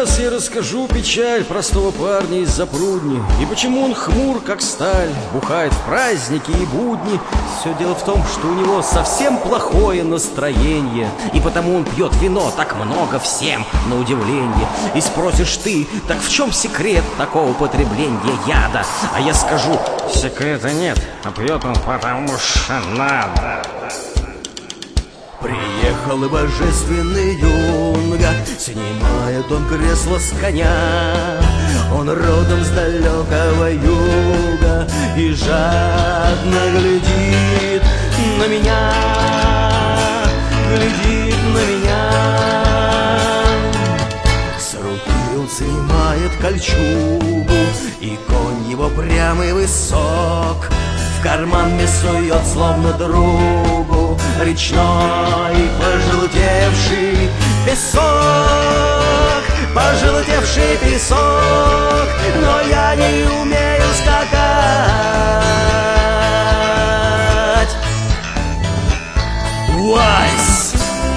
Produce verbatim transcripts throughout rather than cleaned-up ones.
Сейчас я расскажу печаль простого парня из Запрудни, и почему он хмур, как сталь, бухает в праздники и будни. Все дело в том, что у него совсем плохое настроение, и потому он пьет вино так много всем на удивление. И спросишь ты, так в чем секрет такого потребления яда? А я скажу: секрета нет, а пьет он потому что надо. Приехал и божественный юнга, снимает он кресло с коня. Он родом с далекого юга и жадно глядит на меня, глядит на меня. С руки он снимает кольчугу, и конь его прямый высок. В карман мне сует, словно другу, речной пожелтевший песок, пожелтевший песок, но я не умею скакать. Вальс!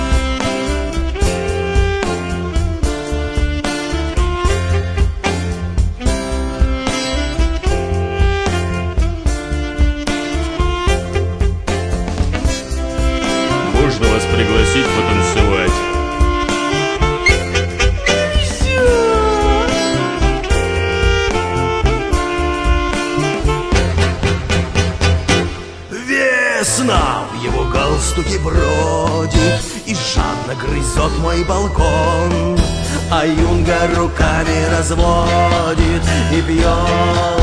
Можно вас пригласить потанцевать? Весна в его галстуке бродит и жадно грызет мой балкон, а юнга руками разводит и пьет